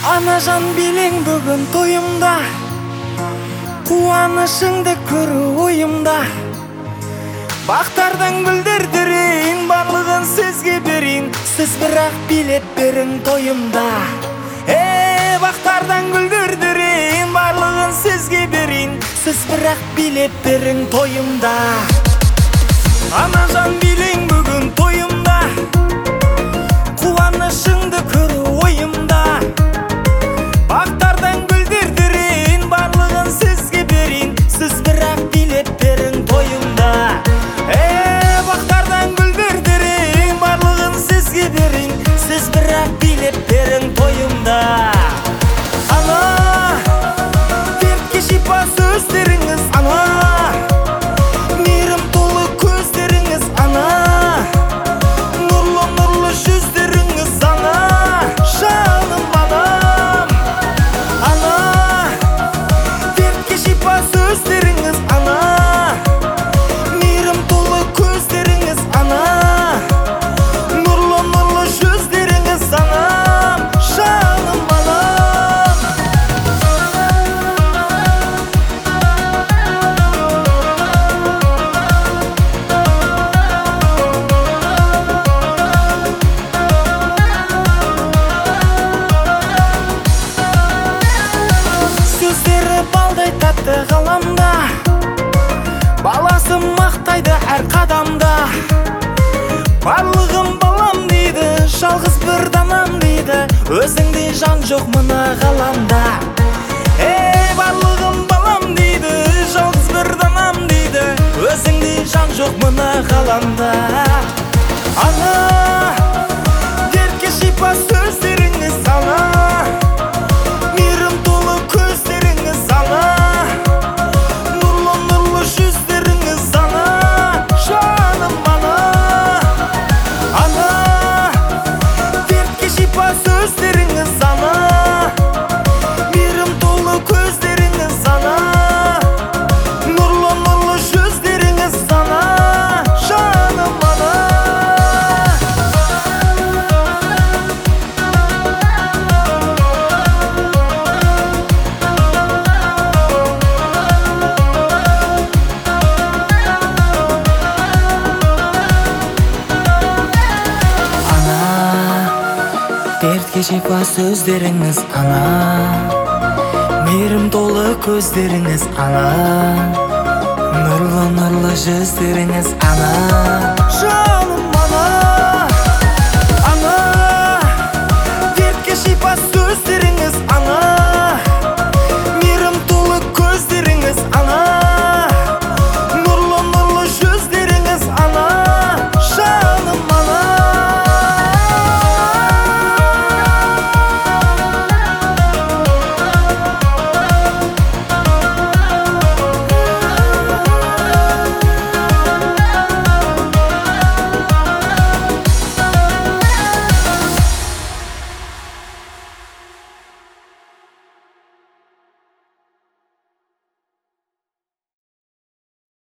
Анажан билең бүгін тойымда, қуанышыңды көру ойымда. Бақтардан гүлдердірейін, барлығын сізге берейін, сіз бірақ билеп берің тойымда. Бақтардан гүлдердірейін, барлығын сізге берейін, сіз бірақ билеп берің тойымда. Анажан билең бүгін тойымда, қуанышыңды көру ойымда. Бақтардан гүлдердірейін, барлығын сізге берейін, сіз бірақ билеп берің тойымда. Бақтардан гүлдердірейін, барлығын сізге берейін, сіз бірақ билеп берің тойымда. Ана, дертке шипа сөздеріңіз, ана, мейірім толы көздеріңіз, ана, нұрлы жүздеріңіз, ана, жаным анам. Ана, дертке шипа сөздеріңіз, ана, мейірім толы көздеріңіз, ана, нұрлы жүздеріңіз, анам, жаным анам. Сөздері балдай тәтті ғаламда, баласы мақтайды әр қадамда. Барлығым балам дейді, жалғыз бір данам дейді, өзіңдей жан жоқ мына ғаламда. Барлығым балам дейді, жалғыз бір данам дейді, өзіңдей жан жоқ мына ғаламда. Ана, дертке шипа сөздеріңіз, ана, мейірім толы көздеріңіз, ана, нұрлы жүздеріңіз, ана, жаным ана. Ана, дертке шипа сөздеріңіз, ана, мейірім толы көздеріңіз, ана, нұрлы жүздеріңіз, ана, жаным ана. Дертке шипа сөздеріңіз, ана, мейірім толы көздеріңіз, ана, нұрлы жүздеріңіз, ана.